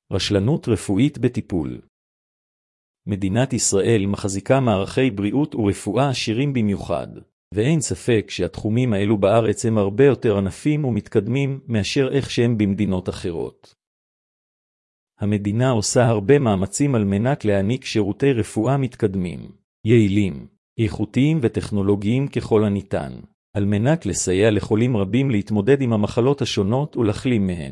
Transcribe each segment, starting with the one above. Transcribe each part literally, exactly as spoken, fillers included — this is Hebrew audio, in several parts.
רשלנות רפואית בטיפול. מדינת ישראל מחזיקה מערכי בריאות ורפואה עשירים במיוחד, ואין ספק שהתחומים האלו בארץ הם הרבה יותר ענפים ומתקדמים מאשר איך שהם במדינות אחרות. המדינה עושה הרבה מאמצים על מנת להעניק שירותי רפואה מתקדמים, יעילים, איכותיים וטכנולוגיים ככל הניתן, על מנת לסייע לחולים רבים להתמודד עם המחלות השונות ולהחלים מהן.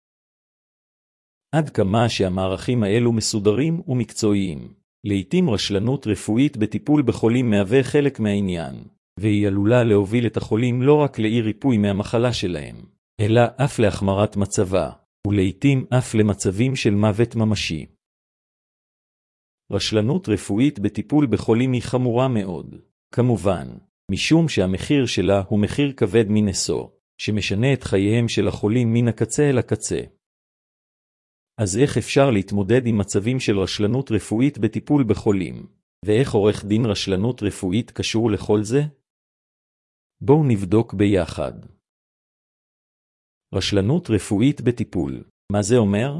עד כמה שהמערכים האלו מסודרים ומקצועיים, לעתים רשלנות רפואית בטיפול בחולים מהווה חלק מהעניין, והיא עלולה להוביל את החולים לא רק לאי ריפוי מהמחלה שלהם, אלא אף להחמרת מצבה, ולעתים אף למצבים של מוות ממשי. רשלנות רפואית בטיפול בחולים היא חמורה מאוד, כמובן, משום שהמחיר שלה הוא מחיר כבד מנשוא, שמשנה את חייהם של החולים מן הקצה אל הקצה. אז איך אפשר להתמודד עם מצבים של רשלנות רפואית בטיפול בחולים, ואיך עורך דין רשלנות רפואית קשור לכל זה? בואו נבדוק ביחד. רשלנות רפואית בטיפול, מה זה אומר?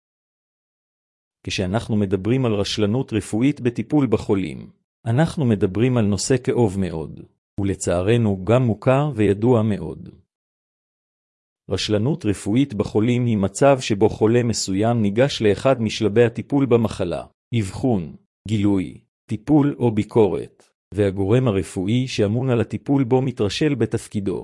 כשאנחנו מדברים על רשלנות רפואית בטיפול בחולים, אנחנו מדברים על נושא כאוב מאוד, ולצערנו גם מוכר וידוע מאוד. רשלנות רפואית בחולים היא מצב שבו חולה מסוים ניגש לאחד משלבי הטיפול במחלה, אבחון, גילוי, טיפול או ביקורת, והגורם הרפואי שאמון על הטיפול בו מתרשל בתפקידו.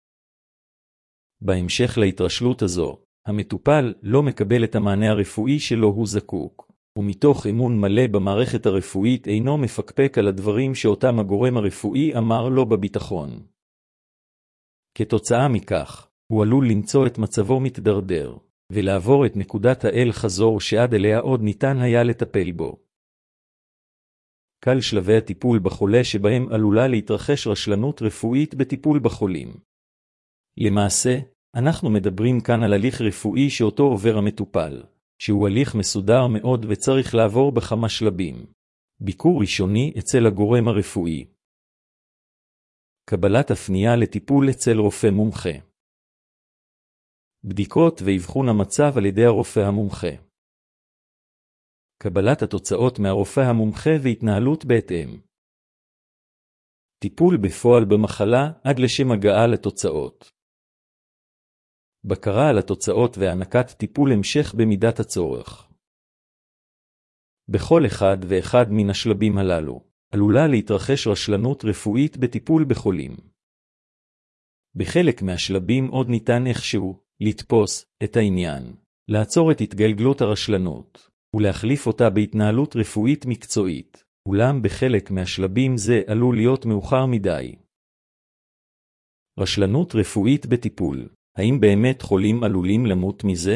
בהמשך להתרשלות הזו, המטופל לא מקבל את המענה הרפואי שלו הוא זקוק, ומתוך אמון מלא במערכת הרפואית אינו מפקפק על הדברים שאותם הגורם הרפואי אמר לו בביטחון. כתוצאה מכך, הוא עלול למצוא את מצבו מתדרדר, ולעבור את נקודת האל חזור שעד אליה עוד ניתן היה לטפל בו. קל שלבי הטיפול בחולה שבהם עלולה להתרחש רשלנות רפואית בטיפול בחולים. למעשה, אנחנו מדברים כאן על הליך רפואי שאותו עובר המטופל, שהוא הליך מסודר מאוד וצריך לעבור בכמה שלבים. ביקור ראשוני אצל הגורם הרפואי. קבלת הפנייה לטיפול אצל רופא מומחה. בדיקות ואבחון המצב על ידי הרופא המומחה. קבלת התוצאות מהרופא המומחה והתנהלות בהתאם. טיפול בפועל במחלה עד לשם הגעה לתוצאות. בקרה על התוצאות והענקת טיפול המשך במידת הצורך. בכל אחד ואחד מן השלבים הללו, עלולה להתרחש רשלנות רפואית בטיפול בחולים. בחלק מהשלבים עוד ניתן איכשהו לתפוס את העניין, לעצור את התגלגלות הרשלנות, ולהחליף אותה בהתנהלות רפואית מקצועית, אולם בחלק מהשלבים זה עלול להיות מאוחר מדי. רשלנות רפואית בטיפול, האם באמת חולים עלולים למות מזה?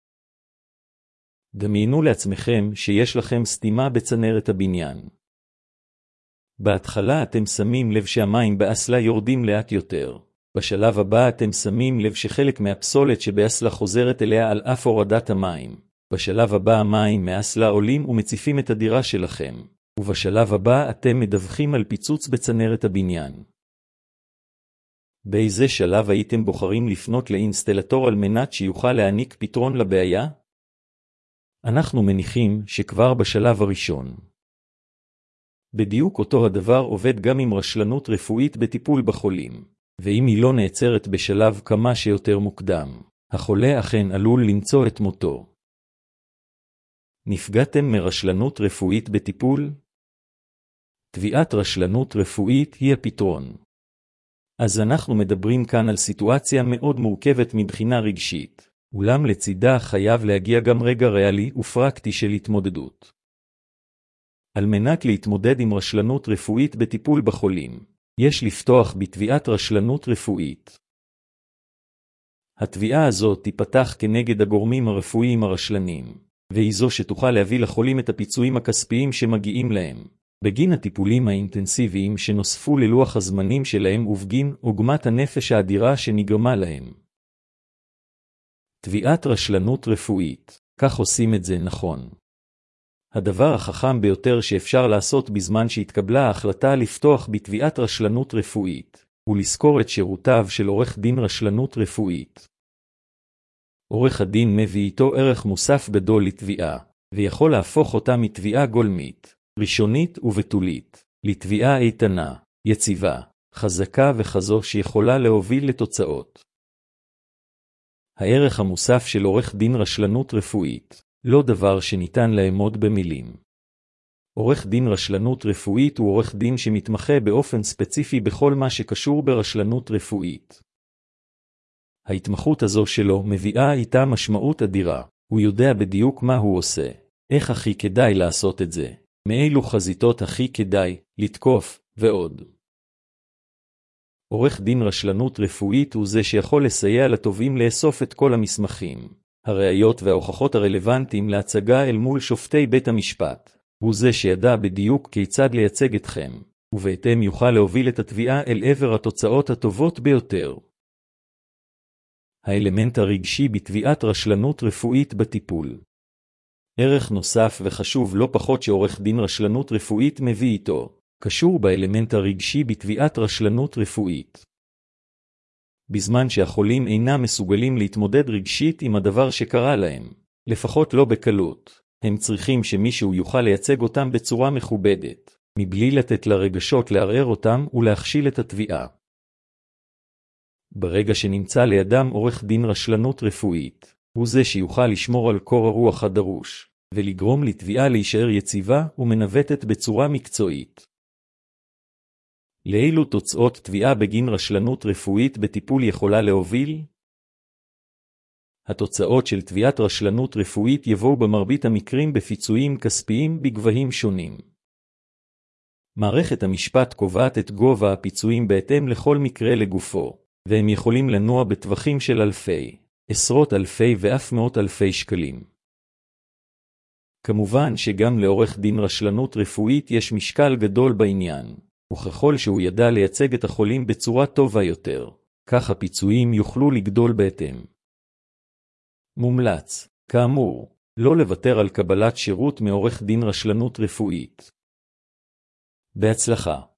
דמיינו לעצמכם שיש לכם סתימה בצנרת הבניין. בהתחלה אתם שמים לב שהמים באסלה יורדים לאט יותר. בשלב הבא אתם שמים לב שחלק מהפסולת שבאסלה חוזרת אליה על אף הורדת המים. בשלב הבא המים מאסלה עולים ומציפים את הדירה שלכם. ובשלב הבא אתם מדווחים על פיצוץ בצנרת הבניין. באיזה שלב הייתם בוחרים לפנות לאינסטלטור על מנת שיוכל להעניק פתרון לבעיה? אנחנו מניחים שכבר בשלב הראשון. בדיוק אותו הדבר עובד גם עם רשלנות רפואית בטיפול בחולים, ואם היא לא נעצרת בשלב כמה שיותר מוקדם, החולה אכן עלול למצוא את מותו. נפגעתם מרשלנות רפואית בטיפול? תביעת רשלנות רפואית היא הפתרון. אז אנחנו מדברים כאן על סיטואציה מאוד מורכבת מבחינה רגשית, אולם לצידה חייב להגיע גם רגע ריאלי ופרקטי של התמודדות. על מנת להתמודד עם רשלנות רפואית בטיפול בחולים, יש לפתוח בתביעת רשלנות רפואית. התביעה הזאת תיפתח כנגד הגורמים הרפואיים הרשלנים, והיא זו שתוכל להביא לחולים את הפיצויים הכספיים שמגיעים להם, בגין הטיפולים האינטנסיביים שנוספו ללוח הזמנים שלהם ובגין עוגמת הנפש האדירה שנגרמה להם. תביעת רשלנות רפואית, כך עושים את זה נכון. הדבר החכם ביותר שאפשר לעשות בזמן שהתקבלה ההחלטה לפתוח בתביעת רשלנות רפואית, הוא לזכור את שירותיו של עורך דין רשלנות רפואית. עורך הדין מביא איתו ערך מוסף גדול לתביעה, ויכול להפוך אותה מתביעה גולמית, ראשונית ובתולית, לתביעה איתנה, יציבה, חזקה וכזו שיכולה להוביל לתוצאות. הערך המוסף של עורך דין רשלנות רפואית, לא דבר שניתן לאמוד במילים. עורך דין רשלנות רפואית הוא עורך דין שמתמחה באופן ספציפי בכל מה שקשור ברשלנות רפואית. ההתמחות הזו שלו מביאה איתה משמעות אדירה. הוא יודע בדיוק מה הוא עושה, איך הכי כדאי לעשות את זה, מאילו חזיתות הכי כדאי לתקוף, ועוד. עורך דין רשלנות רפואית הוא זה שיכול לסייע לתובעים לאסוף את כל המסמכים, הראיות וההוכחות הרלוונטיים להצגה אל מול שופטי בית המשפט. הוא זה שידע בדיוק כיצד לייצג אתכם, ובהתאם יוכל להוביל את התביעה אל עבר התוצאות הטובות ביותר. האלמנט הרגשי בתביעת רשלנות רפואית בטיפול. ערך נוסף וחשוב לא פחות שעורך דין רשלנות רפואית מביא איתו, קשור באלמנט הרגשי בתביעת רשלנות רפואית. בזמן שהחולים אינם מסוגלים להתמודד רגשית עם הדבר שקרה להם, לפחות לא בקלות, הם צריכים שמישהו יוכל לייצג אותם בצורה מכובדת, מבלי לתת לרגשות לערער אותם ולהכשיל את התביעה. ברגע שנמצא לידם עורך דין רשלנות רפואית, הוא זה שיוכל לשמור על קור הרוח הדרוש, ולגרום לתביעה להישאר יציבה ומנווטת בצורה מקצועית. לאילו תוצאות תביעה בגין רשלנות רפואית בטיפול יכולה להוביל? התוצאות של תביעת רשלנות רפואית יבואו במרבית המקרים בפיצויים כספיים בגבהים שונים. מערכת המשפט קובעת את גובה הפיצויים בהתאם לכל מקרה לגופו, והם יכולים לנוע בטווחים של אלפי, עשרות אלפי ואף מאות אלפי שקלים. כמובן שגם לעורך דין רשלנות רפואית יש משקל גדול בעניין, וככל שהוא ידע לייצג את החולים בצורה טובה יותר, כך הפיצויים יוכלו לגדול בהתאם. מומלץ, כאמור, לא לוותר על קבלת שירות מעורך דין רשלנות רפואית. בהצלחה.